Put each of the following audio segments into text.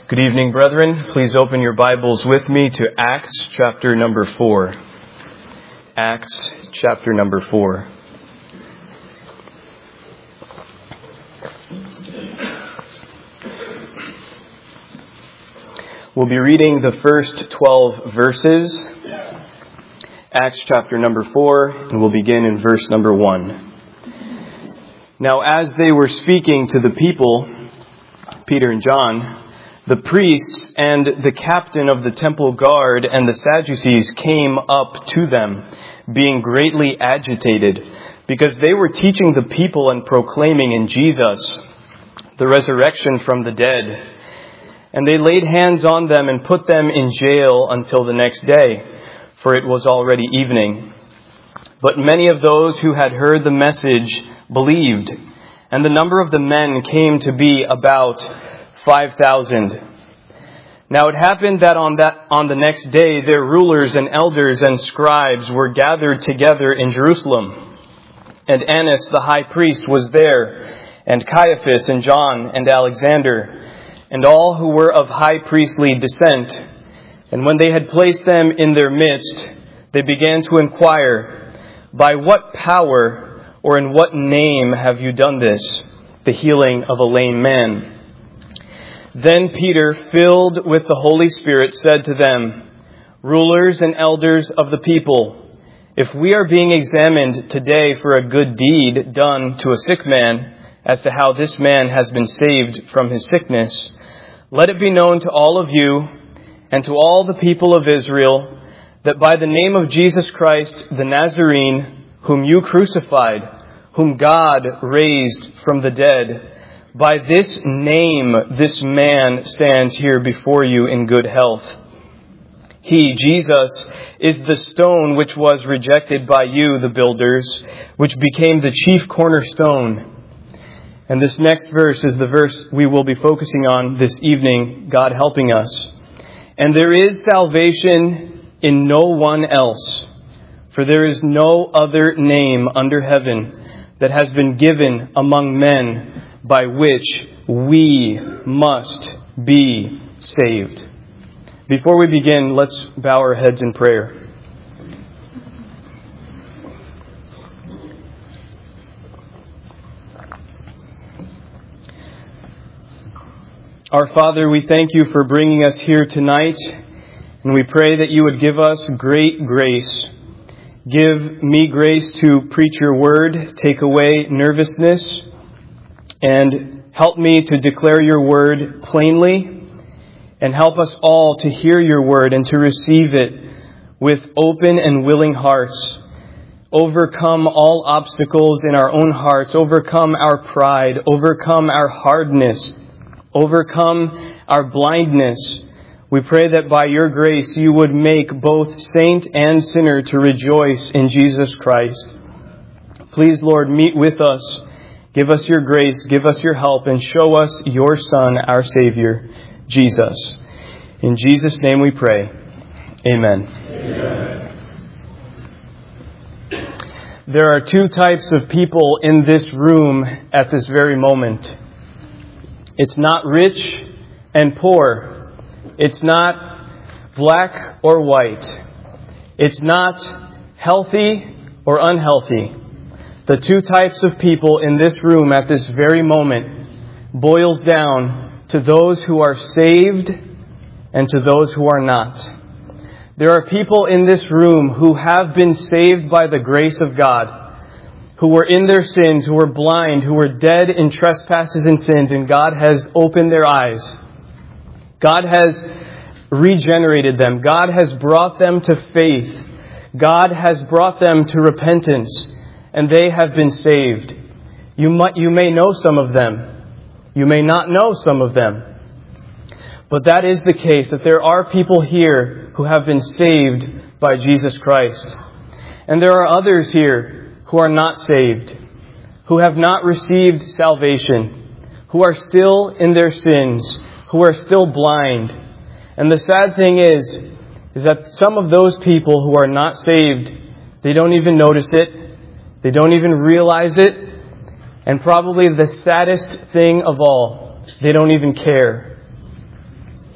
Good evening, brethren. Please open your Bibles with me to Acts chapter number 4. Acts chapter number 4. We'll be reading the first 12 verses. Acts chapter number 4, and we'll begin in verse number 1. Now, as they were speaking to the people, Peter and John, the priests and the captain of the temple guard and the Sadducees came up to them, being greatly agitated, because they were teaching the people and proclaiming in Jesus the resurrection from the dead. And they laid hands on them and put them in jail until the next day, for it was already evening. But many of those who had heard the message believed, and the number of the men came to be about 5,000. Now it happened that on the next day their rulers and elders and scribes were gathered together in Jerusalem. And Annas the high priest was there, and Caiaphas and John and Alexander, and all who were of high priestly descent. And when they had placed them in their midst, they began to inquire, "By what power or in what name have you done this, the healing of a lame man?" Then Peter, filled with the Holy Spirit, said to them, "Rulers and elders of the people, if we are being examined today for a good deed done to a sick man, as to how this man has been saved from his sickness, let it be known to all of you and to all the people of Israel that by the name of Jesus Christ the Nazarene, whom you crucified, whom God raised from the dead, by this name this man stands here before you in good health. He, Jesus, is the stone which was rejected by you, the builders, which became the chief cornerstone." And this next verse is the verse we will be focusing on this evening, God helping us. "And there is salvation in no one else, for there is no other name under heaven that has been given among men by which we must be saved." Before we begin, let's bow our heads in prayer. Our Father, we thank you for bringing us here tonight, and we pray that you would give us great grace. Give me grace to preach your word, take away nervousness, and help me to declare your word plainly, and help us all to hear your word and to receive it with open and willing hearts. Overcome all obstacles in our own hearts, overcome our pride, overcome our hardness, overcome our blindness. We pray that by your grace you would make both saint and sinner to rejoice in Jesus Christ. Please, Lord, meet with us. Give us your grace, give us your help, and show us your Son, our Savior, Jesus. In Jesus' name we pray. Amen. Amen. There are two types of people in this room at this very moment. It's not rich and poor. It's not black or white. It's not healthy or unhealthy. The two types of people in this room at this very moment boils down to those who are saved and to those who are not. There are people in this room who have been saved by the grace of God, who were in their sins, who were blind, who were dead in trespasses and sins, and God has opened their eyes. God has regenerated them. God has brought them to faith. God has brought them to repentance. And they have been saved. You may know some of them. You may not know some of them. But that is the case, that there are people here who have been saved by Jesus Christ. And there are others here who are not saved, who have not received salvation, who are still in their sins, who are still blind. And the sad thing is that some of those people who are not saved, they don't even notice it. They don't even realize it. And probably the saddest thing of all, they don't even care.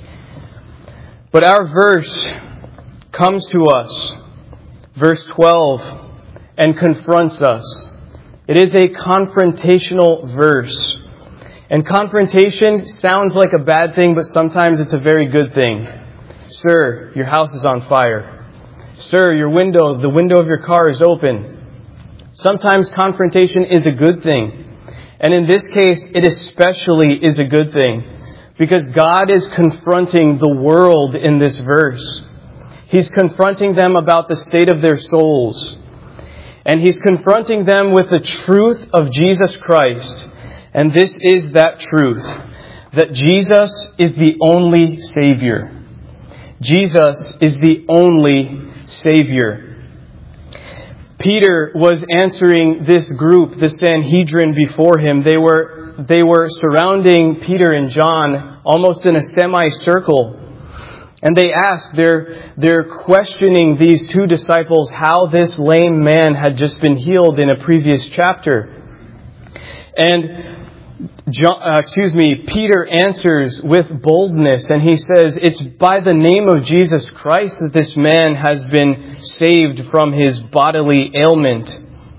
But our verse comes to us, verse 12, and confronts us. It is a confrontational verse. And confrontation sounds like a bad thing, but sometimes it's a very good thing. Sir, your house is on fire. Sir, the window of your car is open. Sometimes confrontation is a good thing. And in this case, it especially is a good thing. Because God is confronting the world in this verse. He's confronting them about the state of their souls. And He's confronting them with the truth of Jesus Christ. And this is that truth. That Jesus is the only Savior. Jesus is the only Savior. Peter was answering this group, the Sanhedrin, before him. They were surrounding Peter and John almost in a semicircle. And they asked, they're questioning these two disciples how this lame man had just been healed in a previous chapter. And Peter answers with boldness, and he says, it's by the name of Jesus Christ that this man has been saved from his bodily ailment.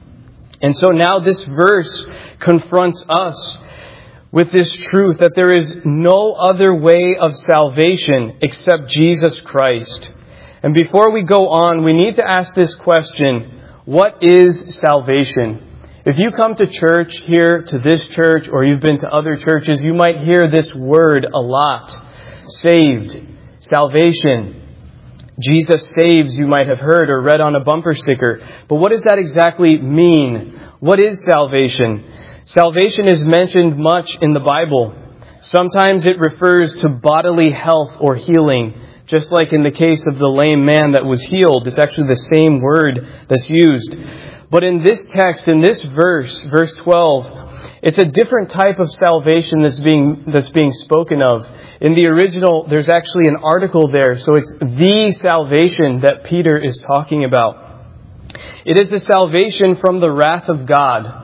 And so now this verse confronts us with this truth that there is no other way of salvation except Jesus Christ. And before we go on, we need to ask this question: what is salvation? If you come to church here, to this church, or you've been to other churches, you might hear this word a lot. Saved. Salvation. Jesus saves, you might have heard or read on a bumper sticker. But what does that exactly mean? What is salvation? Salvation is mentioned much in the Bible. Sometimes it refers to bodily health or healing, just like in the case of the lame man that was healed. It's actually the same word that's used. But in this text, in this verse, verse 12, it's a different type of salvation that's being spoken of. In the original, there's actually an article there, so it's the salvation that Peter is talking about. It is the salvation from the wrath of God.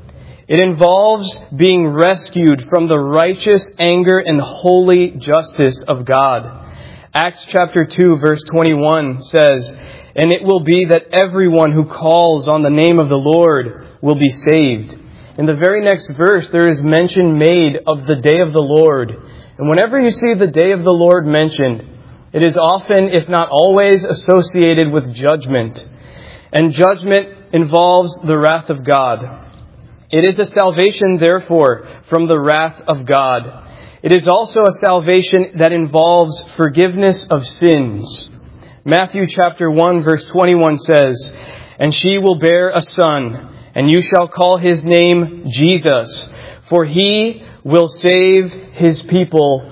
It involves being rescued from the righteous anger and holy justice of God. Acts chapter 2, verse 21 says, "And it will be that everyone who calls on the name of the Lord will be saved." In the very next verse, there is mention made of the day of the Lord. And whenever you see the day of the Lord mentioned, it is often, if not always, associated with judgment. And judgment involves the wrath of God. It is a salvation, therefore, from the wrath of God. It is also a salvation that involves forgiveness of sins. Matthew chapter 1 verse 21 says, "And she will bear a son, and you shall call his name Jesus, for he will save his people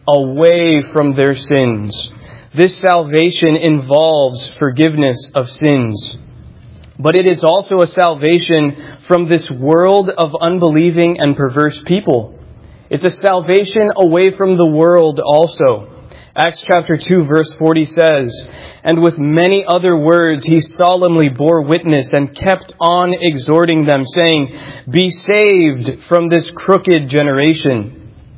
away from their sins." This salvation involves forgiveness of sins. But it is also a salvation from this world of unbelieving and perverse people. It's a salvation away from the world also. Acts chapter 2 verse 40 says, "And with many other words he solemnly bore witness and kept on exhorting them, saying, 'Be saved from this crooked generation.'"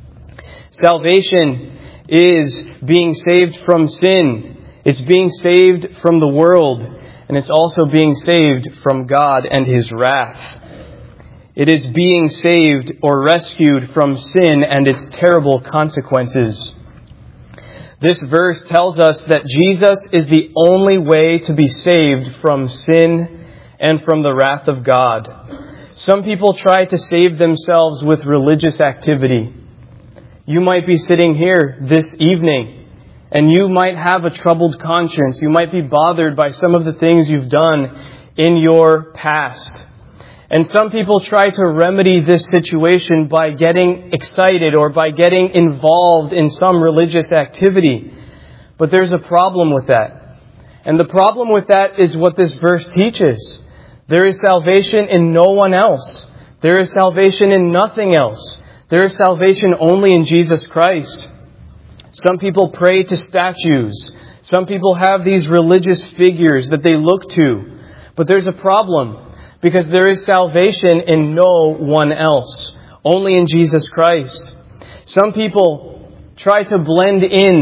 Salvation is being saved from sin. It's being saved from the world. And it's also being saved from God and His wrath. It is being saved or rescued from sin and its terrible consequences. This verse tells us that Jesus is the only way to be saved from sin and from the wrath of God. Some people try to save themselves with religious activity. You might be sitting here this evening, and you might have a troubled conscience. You might be bothered by some of the things you've done in your past. And some people try to remedy this situation by getting excited or by getting involved in some religious activity. But there's a problem with that. And the problem with that is what this verse teaches. There is salvation in no one else. There is salvation in nothing else. There is salvation only in Jesus Christ. Some people pray to statues. Some people have these religious figures that they look to. But there's a problem, because there is salvation in no one else, only in Jesus Christ. Some people try to blend in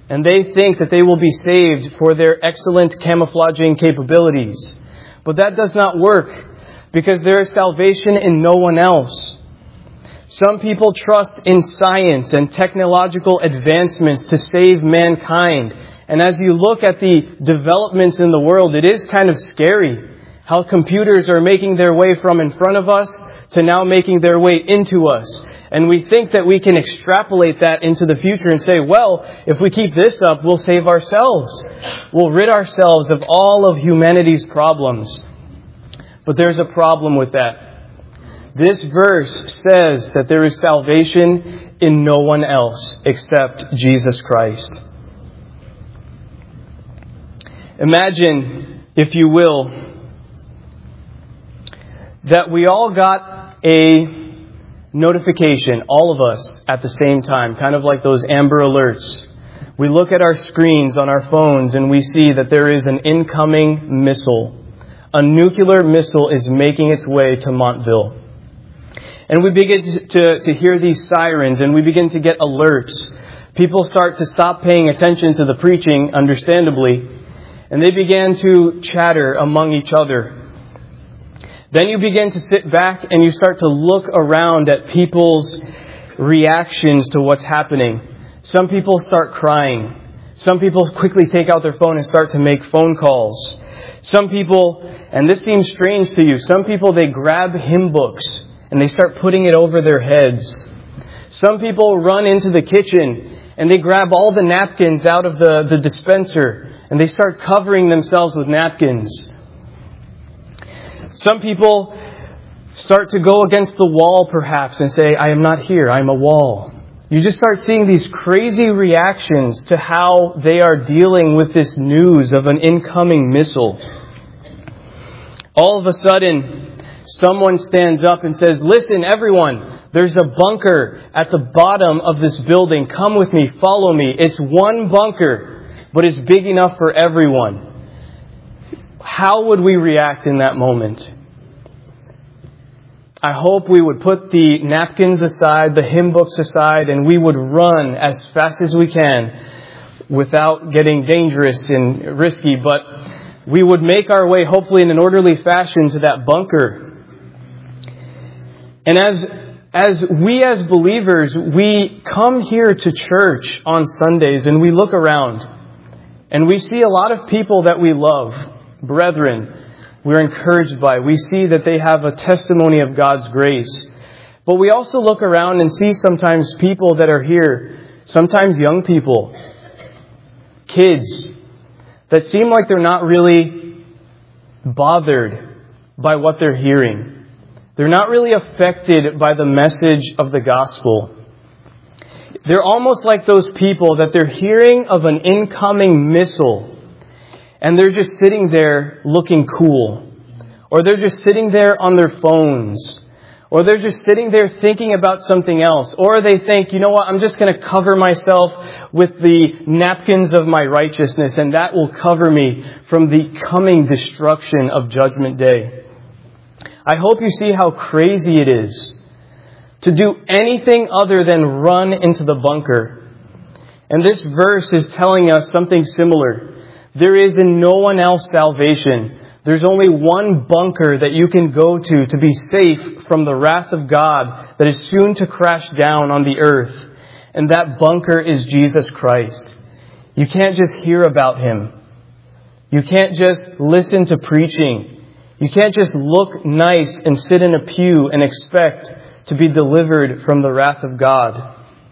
and they think that they will be saved for their excellent camouflaging capabilities. But that does not work, because there is salvation in no one else. Some people trust in science and technological advancements to save mankind. And as you look at the developments in the world, it is kind of scary how computers are making their way from in front of us to now making their way into us. And we think that we can extrapolate that into the future and say, well, if we keep this up, we'll save ourselves. We'll rid ourselves of all of humanity's problems. But there's a problem with that. This verse says that there is salvation in no one else except Jesus Christ. Imagine, if you will, that we all got a notification, all of us, at the same time, kind of like those Amber Alerts. We look at our screens on our phones and we see that there is an incoming missile. A nuclear missile is making its way to Montville. And we begin to hear these sirens, and we begin to get alerts. People start to stop paying attention to the preaching, understandably, and they began to chatter among each other. Then you begin to sit back and you start to look around at people's reactions to what's happening. Some people start crying. Some people quickly take out their phone and start to make phone calls. Some people, and this seems strange to you, some people, they grab hymn books and they start putting it over their heads. Some people run into the kitchen and they grab all the napkins out of the dispenser and they start covering themselves with napkins. Some people start to go against the wall perhaps and say, I am not here, I am a wall. You just start seeing these crazy reactions to how they are dealing with this news of an incoming missile. All of a sudden, someone stands up and says, listen, everyone, there's a bunker at the bottom of this building. Come with me, follow me. It's one bunker, but it's big enough for everyone. How would we react in that moment? I hope we would put the napkins aside, the hymn books aside, and we would run as fast as we can without getting dangerous and risky, but we would make our way, hopefully in an orderly fashion, to that bunker. And as believers, we come here to church on Sundays and we look around and we see a lot of people that we love, brethren, we're encouraged by. We see that they have a testimony of God's grace. But we also look around and see sometimes people that are here, sometimes young people, kids, that seem like they're not really bothered by what they're hearing. They're not really affected by the message of the gospel. They're almost like those people that they're hearing of an incoming missile, and they're just sitting there looking cool. Or they're just sitting there on their phones. Or they're just sitting there thinking about something else. Or they think, you know what, I'm just going to cover myself with the napkins of my righteousness, and that will cover me from the coming destruction of Judgment Day. I hope you see how crazy it is to do anything other than run into the bunker. And this verse is telling us something similar. There is in no one else salvation. There's only one bunker that you can go to be safe from the wrath of God that is soon to crash down on the earth. And that bunker is Jesus Christ. You can't just hear about Him. You can't just listen to preaching. You can't just look nice and sit in a pew and expect to be delivered from the wrath of God.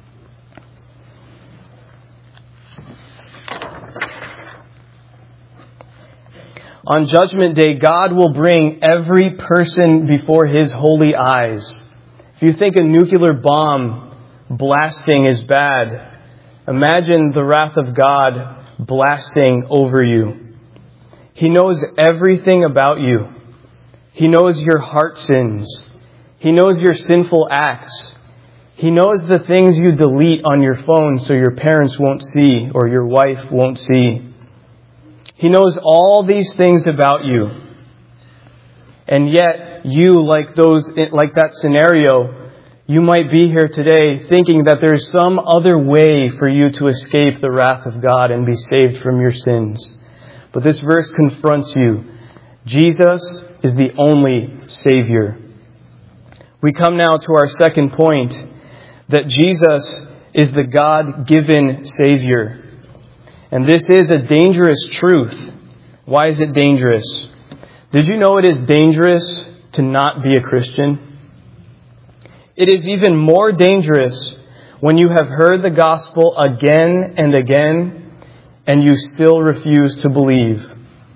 On Judgment Day, God will bring every person before His holy eyes. If you think a nuclear bomb blasting is bad, imagine the wrath of God blasting over you. He knows everything about you. He knows your heart sins. He knows your sinful acts. He knows the things you delete on your phone so your parents won't see or your wife won't see. He knows all these things about you. And yet, you, like that scenario, you might be here today thinking that there's some other way for you to escape the wrath of God and be saved from your sins. But this verse confronts you. Jesus is the only Savior. We come now to our second point, that Jesus is the God-given Savior. And this is a dangerous truth. Why is it dangerous? Did you know it is dangerous to not be a Christian? It is even more dangerous when you have heard the gospel again and again and you still refuse to believe.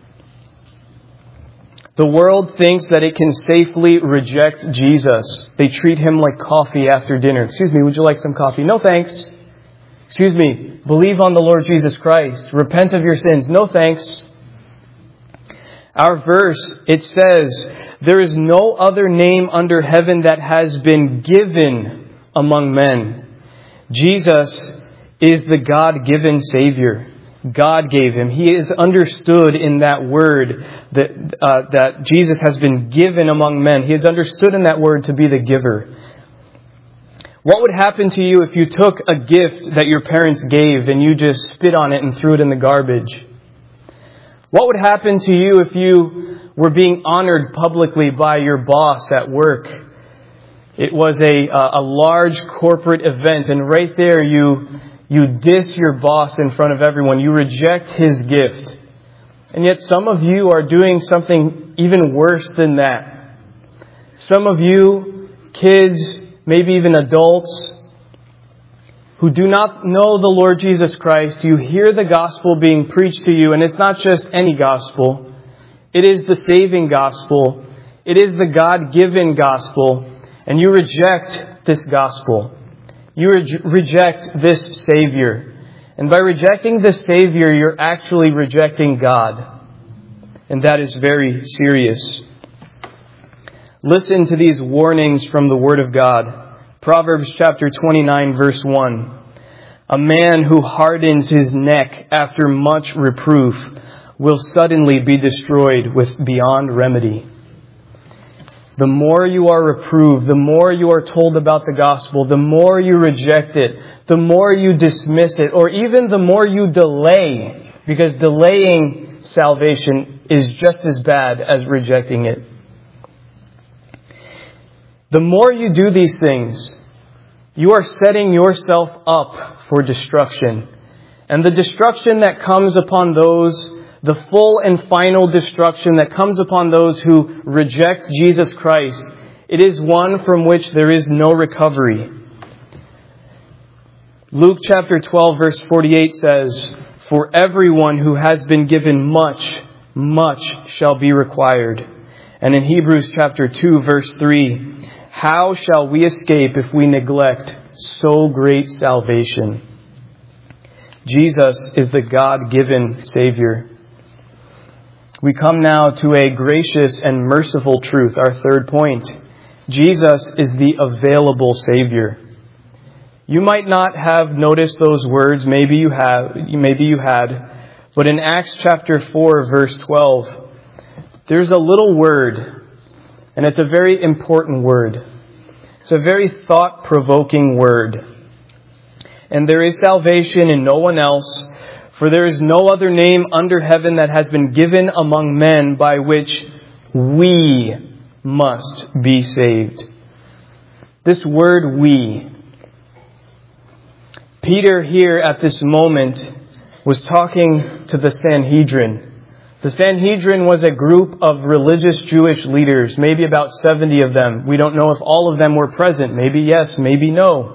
The world thinks that it can safely reject Jesus. They treat him like coffee after dinner. Excuse me, would you like some coffee? No thanks. Excuse me, believe on the Lord Jesus Christ. Repent of your sins. No thanks. Our verse, it says, there is no other name under heaven that has been given among men. Jesus is the God-given Savior. God gave him. He is understood in that word that Jesus has been given among men. He is understood in that word to be the giver. What would happen to you if you took a gift that your parents gave and you just spit on it and threw it in the garbage? What would happen to you if you were being honored publicly by your boss at work? It was a large corporate event, and right there you diss your boss in front of everyone. You reject his gift. And yet some of you are doing something even worse than that. Some of you, kids, maybe even adults, who do not know the Lord Jesus Christ, you hear the gospel being preached to you, and it's not just any gospel. It is the saving gospel. It is the God-given gospel, and you reject this gospel. You reject this Savior. And by rejecting this Savior, you're actually rejecting God. And that is very serious. Listen to these warnings from the Word of God. Proverbs chapter 29, verse 1. A man who hardens his neck after much reproof will suddenly be destroyed with beyond remedy. The more you are reproved, the more you are told about the gospel, the more you reject it, the more you dismiss it, or even the more you delay, because delaying salvation is just as bad as rejecting it. The more you do these things, you are setting yourself up for destruction. And the destruction that comes upon those, the full and final destruction that comes upon those who reject Jesus Christ, it is one from which there is no recovery. Luke chapter 12 verse 48 says, "For everyone who has been given much, much shall be required." And in Hebrews chapter 2 verse 3, "How shall we escape if we neglect so great salvation?" Jesus is the God-given Savior. We come now to a gracious and merciful truth, our third point. Jesus is the available Savior. You might not have noticed those words, maybe you had, but in Acts chapter 4, verse 12, there's a little word, and it's a very important word. It's a very thought-provoking word. And there is salvation in no one else, for there is no other name under heaven that has been given among men by which we must be saved. This word "we." Peter here at this moment was talking to the Sanhedrin. The Sanhedrin was a group of religious Jewish leaders, maybe about 70 of them. We don't know if all of them were present. Maybe yes, maybe no.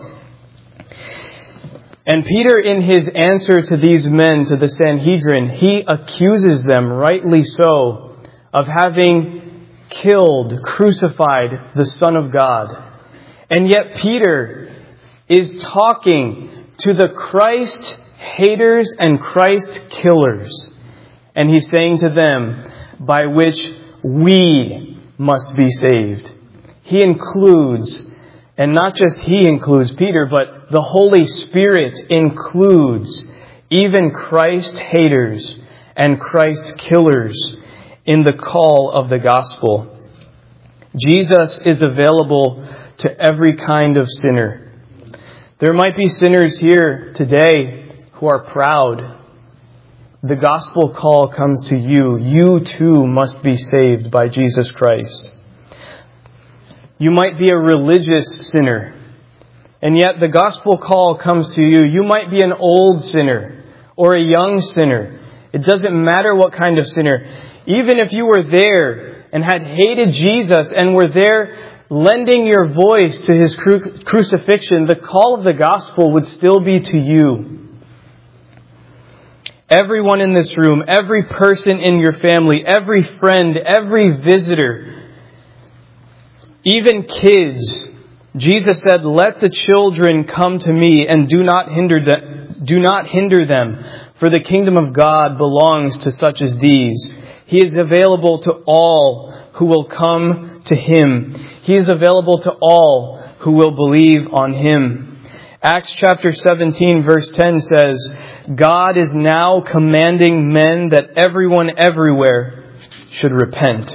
And Peter, in his answer to these men, to the Sanhedrin, he accuses them, rightly so, of having killed, crucified the Son of God. And yet Peter is talking to the Christ haters and Christ killers. And he's saying to them, by which we must be saved. He includes, and not just he includes Peter, but the Holy Spirit includes even Christ haters and Christ killers in the call of the gospel. Jesus is available to every kind of sinner. There might be sinners here today who are proud. The gospel call comes to you. You too must be saved by Jesus Christ. You might be a religious sinner, and yet the gospel call comes to you. You might be an old sinner or a young sinner. It doesn't matter what kind of sinner. Even if you were there and had hated Jesus and were there lending your voice to His crucifixion, the call of the gospel would still be to you. Everyone in this room, every person in your family, every friend, every visitor, even kids, Jesus said, "Let the children come to me and do not hinder them, for the kingdom of God belongs to such as these." He is available to all who will come to Him. He is available to all who will believe on Him. Acts chapter 17 verse 10 says, "God is now commanding men that everyone everywhere should repent."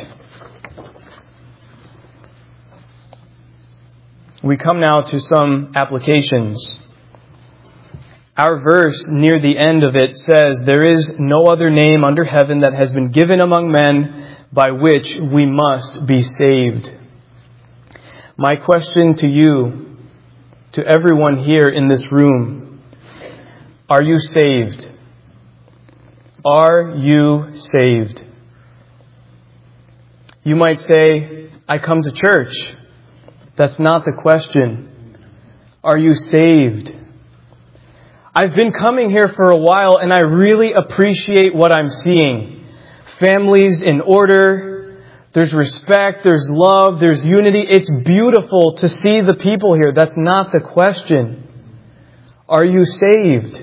We come now to some applications. Our verse near the end of it says, "There is no other name under heaven that has been given among men by which we must be saved." My question to you, to everyone here in this room, are you saved? Are you saved? You might say, "I come to church." That's not the question. Are you saved? I've been coming here for a while and I really appreciate what I'm seeing. Families in order. There's respect. There's love. There's unity. It's beautiful to see the people here. That's not the question. Are you saved?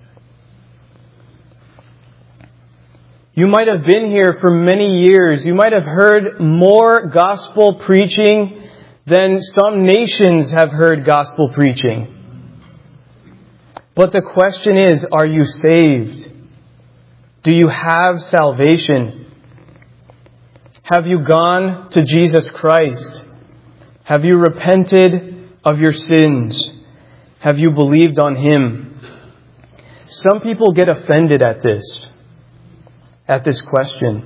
You might have been here for many years. You might have heard more gospel preaching than some nations have heard gospel preaching. But the question is, are you saved? Do you have salvation? Have you gone to Jesus Christ? Have you repented of your sins? Have you believed on Him? Some people get offended at this question.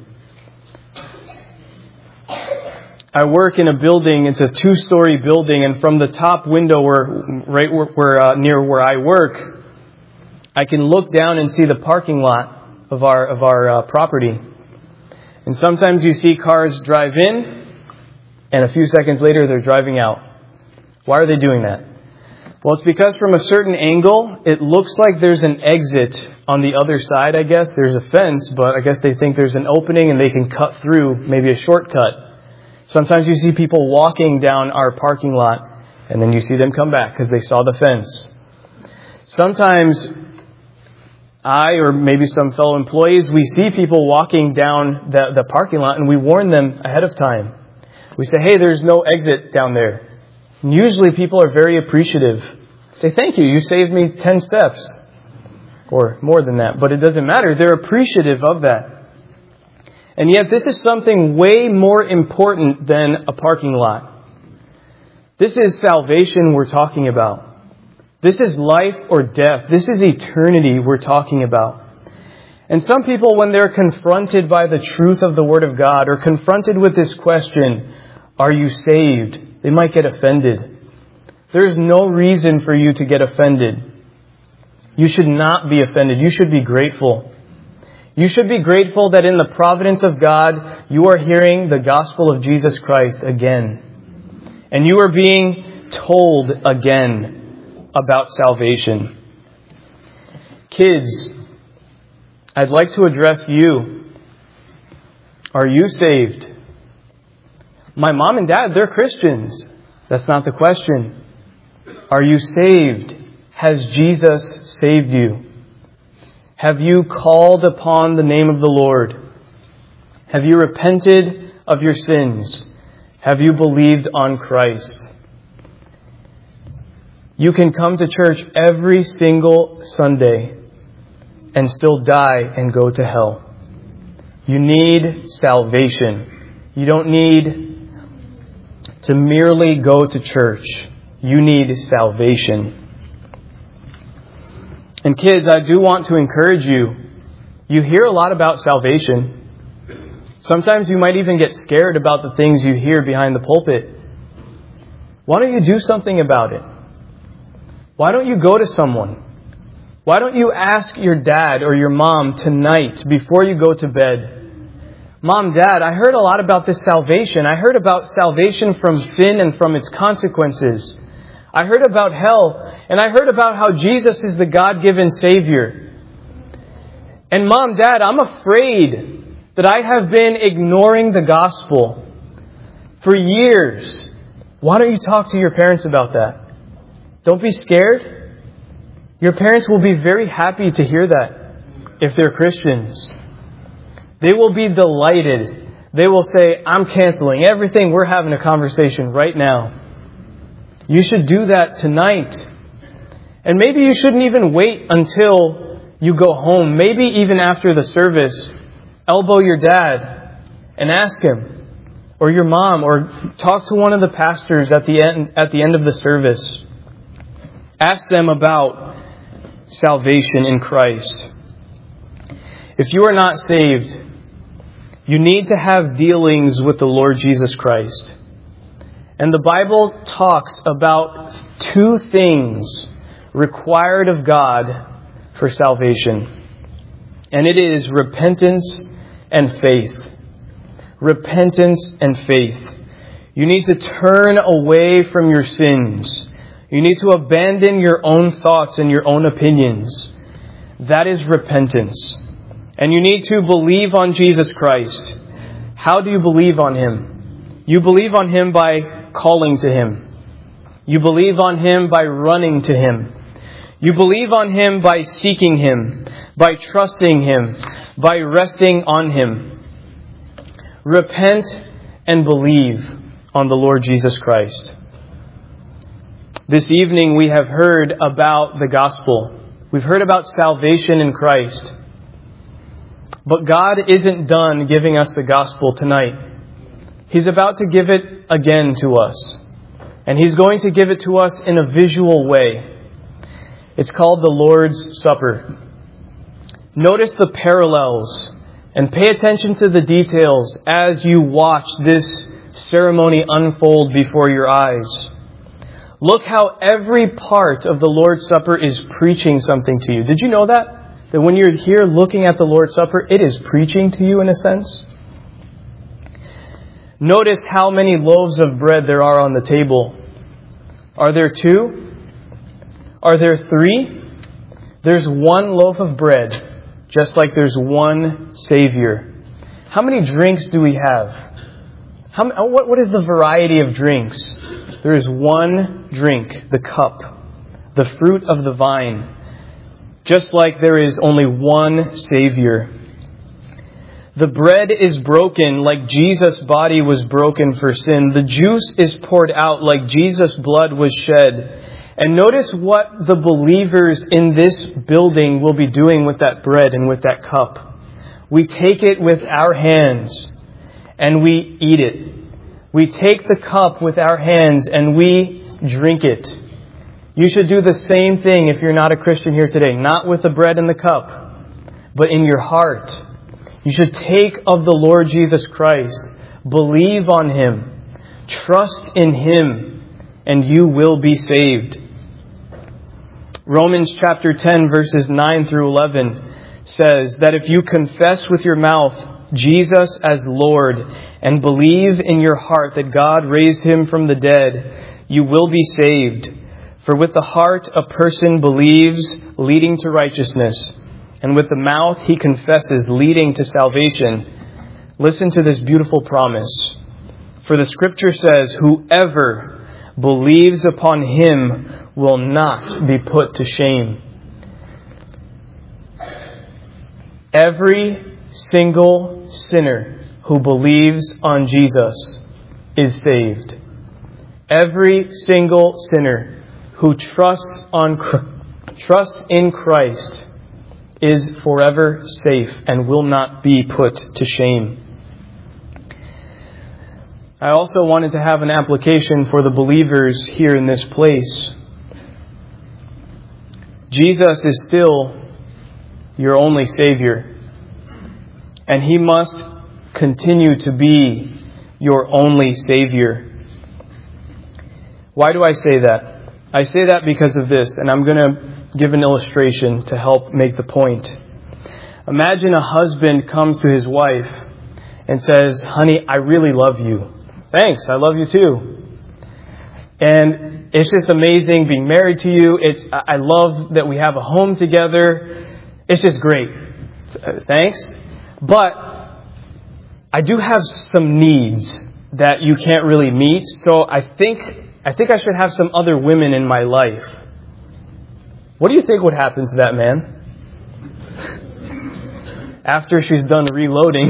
I work in a building. It's a 2-story building, and from the top window, near where I work, I can look down and see the parking lot of our property. And sometimes you see cars drive in, and a few seconds later they're driving out. Why are they doing that? Well, it's because from a certain angle, it looks like there's an exit on the other side, I guess. There's a fence, but I guess they think there's an opening and they can cut through, maybe a shortcut. Sometimes you see people walking down our parking lot, and then you see them come back because they saw the fence. Sometimes I, or maybe some fellow employees, we see people walking down the parking lot, and we warn them ahead of time. We say, "Hey, there's no exit down there." And usually people are very appreciative. Say, "Thank you, you saved me 10 steps." Or more than that, but it doesn't matter. They're appreciative of that. And yet this is something way more important than a parking lot. This is salvation we're talking about. This is life or death. This is eternity we're talking about. And some people, when they're confronted by the truth of the Word of God, or confronted with this question, "Are you saved?" they might get offended. There's no reason for you to get offended. You should not be offended. You should be grateful. You should be grateful that in the providence of God, you are hearing the gospel of Jesus Christ again. And you are being told again about salvation. Kids, I'd like to address you. Are you saved? My mom and dad, they're Christians. That's not the question. Are you saved? Has Jesus saved you? Have you called upon the name of the Lord? Have you repented of your sins? Have you believed on Christ? You can come to church every single Sunday and still die and go to hell. You need salvation. You don't need to merely go to church. You need salvation. And kids, I do want to encourage you. You hear a lot about salvation. Sometimes you might even get scared about the things you hear behind the pulpit. Why don't you do something about it? Why don't you go to someone? Why don't you ask your dad or your mom tonight before you go to bed? Mom, Dad, I heard a lot about this salvation. I heard about salvation from sin and from its consequences. I heard about hell, and I heard about how Jesus is the God-given Savior. And Mom, Dad, I'm afraid that I have been ignoring the gospel for years. Why don't you talk to your parents about that? Don't be scared. Your parents will be very happy to hear that if they're Christians. They will be delighted. They will say, I'm canceling everything. We're having a conversation right now. You should do that tonight. And maybe you shouldn't even wait until you go home. Maybe even after the service, elbow your dad and ask him, or your mom, or talk to one of the pastors at the end of the service. Ask them about salvation in Christ. If you are not saved, you need to have dealings with the Lord Jesus Christ. And the Bible talks about two things required of God for salvation. And it is repentance and faith. Repentance and faith. You need to turn away from your sins. You need to abandon your own thoughts and your own opinions. That is repentance. And you need to believe on Jesus Christ. How do you believe on Him? You believe on Him by calling to Him. You believe on Him by running to Him. You believe on Him by seeking Him, by trusting Him, by resting on Him. Repent and believe on the Lord Jesus Christ. This evening we have heard about the gospel. We've heard about salvation in Christ. But God isn't done giving us the gospel tonight. He's about to give it again to us. And He's going to give it to us in a visual way. It's called the Lord's Supper. Notice the parallels and pay attention to the details as you watch this ceremony unfold before your eyes. Look how every part of the Lord's Supper is preaching something to you. Did you know that? That when you're here looking at the Lord's Supper, it is preaching to you in a sense. Notice how many loaves of bread there are on the table. Are there 2? Are there 3? There's 1 loaf of bread, just like there's 1 Savior. How many drinks do we have? What is the variety of drinks? There is 1 drink, the cup, the fruit of the vine. Just like there is only 1 Savior. The bread is broken like Jesus' body was broken for sin. The juice is poured out like Jesus' blood was shed. And notice what the believers in this building will be doing with that bread and with that cup. We take it with our hands and we eat it. We take the cup with our hands and we drink it. You should do the same thing if you're not a Christian here today. Not with the bread and the cup, but in your heart. You should take of the Lord Jesus Christ. Believe on Him. Trust in Him. And you will be saved. Romans chapter 10 verses 9 through 11 says that if you confess with your mouth Jesus as Lord and believe in your heart that God raised Him from the dead, you will be saved. For with the heart a person believes, leading to righteousness, and with the mouth he confesses, leading to salvation. Listen to this beautiful promise. For the Scripture says, whoever believes upon Him will not be put to shame. Every single sinner who believes on Jesus is saved. Every single sinner who trusts in Christ is forever safe and will not be put to shame. I also wanted to have an application for the believers here in this place. Jesus is still your only Savior, and He must continue to be your only Savior. Why do I say that? I say that because of this, and I'm going to give an illustration to help make the point. Imagine a husband comes to his wife and says, "Honey, I really love you." "Thanks, I love you too." And it's just amazing being married to you. I love that we have a home together. It's just great. Thanks. But I do have some needs that you can't really meet, so I think I should have some other women in my life. What do you think would happen to that man? After she's done reloading.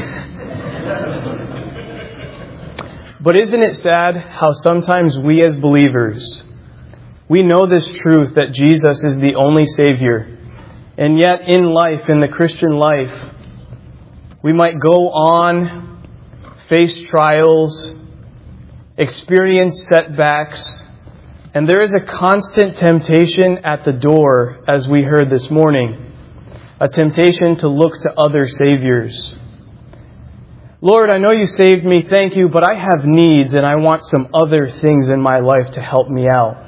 But isn't it sad how sometimes we as believers, we know this truth that Jesus is the only Savior, and yet in life, in the Christian life, we might go on, face trials, experience setbacks, and there is a constant temptation at the door, as we heard this morning, a temptation to look to other saviors. "Lord, I know you saved me, thank you, but I have needs and I want some other things in my life to help me out."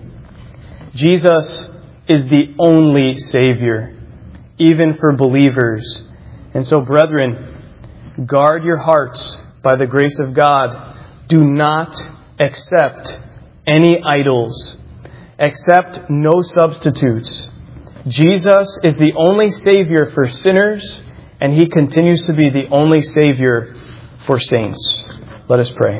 Jesus is the only Savior, even for believers. And so, brethren, guard your hearts by the grace of God. Do not accept any idols. Accept no substitutes. Jesus is the only Savior for sinners, and He continues to be the only Savior for saints. Let us pray.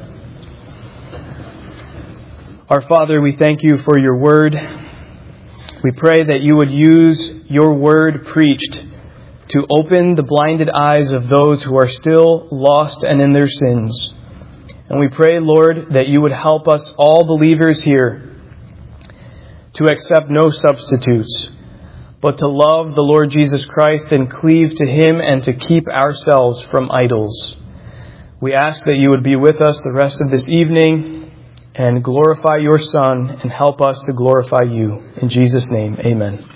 Our Father, we thank you for your word. We pray that you would use your word preached to open the blinded eyes of those who are still lost and in their sins. And we pray, Lord, that you would help us, all believers here, to accept no substitutes, but to love the Lord Jesus Christ and cleave to Him and to keep ourselves from idols. We ask that you would be with us the rest of this evening and glorify your Son and help us to glorify you. In Jesus' name, amen.